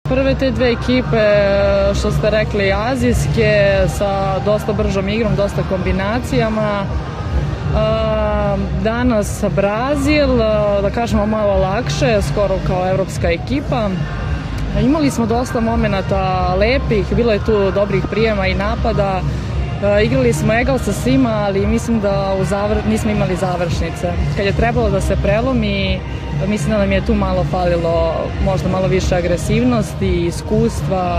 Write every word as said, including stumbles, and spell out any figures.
Prve te dve ekipe, što ste rekli, azijske, sa dosta bržom igrom, dosta kombinacijama. Danas Brazil, da kažemo malo lakše, skoro kao evropska ekipa. Imali smo dosta momenata lepih, bilo je tu dobrih prijema i napada. Igrali smo egal sa svima, ali mislim da u zavr... nismo imali završnice. Kad je trebalo da se prelomi, mislim da nam je tu malo falilo, možda malo više agresivnosti, iskustva.